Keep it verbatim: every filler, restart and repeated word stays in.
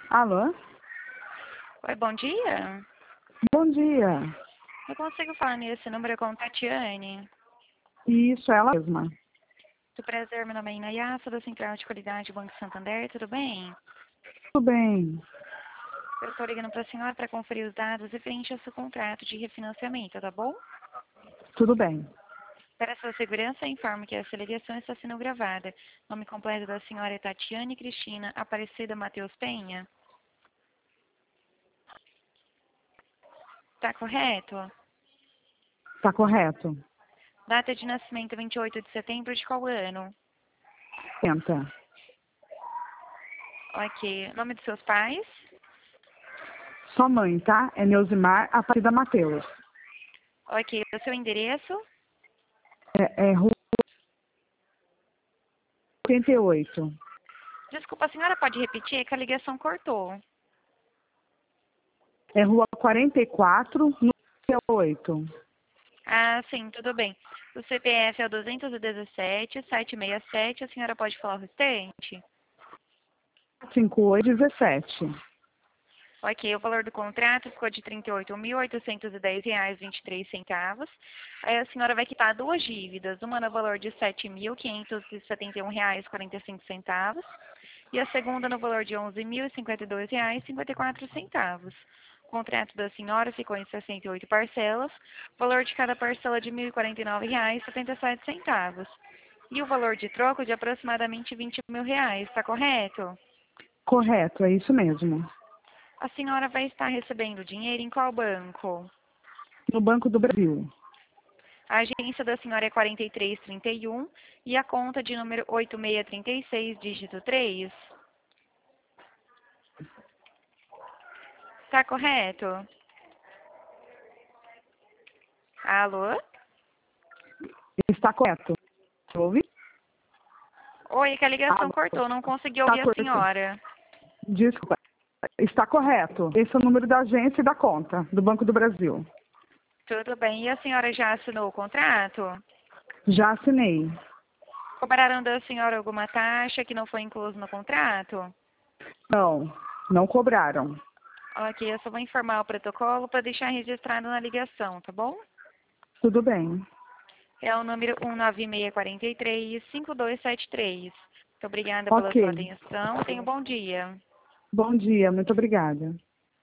Alô? Oi, bom dia. Bom dia. Eu consigo falar nesse número com Tatiane? Isso, ela mesma. Do prazer, meu nome é Inayá, sou da Central de Qualidade Banco Santander, tudo bem? Tudo bem. Eu estou ligando para a senhora para conferir os dados referente ao seu contrato de refinanciamento, tá bom? Tudo bem. Para sua segurança, informo que essa ligação está sendo gravada. Nome completo da senhora é Tatiane Cristina Aparecida Matheus Penha. Tá correto? Tá correto. Data de nascimento vinte e oito de setembro de qual ano? Tenta. Ok. Nome dos seus pais? Sua mãe, tá? É Neusimar Aparecida Matheus. Ok. O seu endereço? É, é Rua oitenta e oito. Desculpa, a senhora pode repetir? É que a ligação cortou. É Rua quarenta e quatro, número oito. Ah, sim, tudo bem. O C P F é o duzentos e dezessete, setecentos e sessenta e sete. A senhora pode falar o restante? cinco oito um sete. Ok, o valor do contrato ficou de trinta e oito mil, oitocentos e dez reais e vinte e três centavos. Aí a senhora vai quitar duas dívidas, uma no valor de sete mil, quinhentos e setenta e um reais e quarenta e cinco centavos e a segunda no valor de onze mil e cinquenta e dois reais e cinquenta e quatro centavos. O contrato da senhora ficou em sessenta e oito parcelas, o valor de cada parcela de mil e quarenta e nove reais e setenta e sete centavos. E o valor de troco de aproximadamente vinte mil reais, está correto? Correto, é isso mesmo. A senhora vai estar recebendo dinheiro em qual banco? No Banco do Brasil. A agência da senhora é quarenta e três trinta e um e a conta de número oito seis três seis, dígito três. Tá correto? Alô? Está correto. Ouve? Oi, que a ligação Alô? cortou, não consegui Está ouvir a correto. senhora. Desculpa. Está correto. Esse é o número da agência e da conta do Banco do Brasil. Tudo bem. E a senhora já assinou o contrato? Já assinei. Cobraram da senhora alguma taxa que não foi incluso no contrato? Não, não cobraram. Ok, eu só vou informar o protocolo para deixar registrado na ligação, tá bom? Tudo bem. É o número um nove seis quatro três, cinco dois sete três. Muito obrigada pela sua Ok. atenção. Tenha um bom dia. Bom dia, muito obrigada.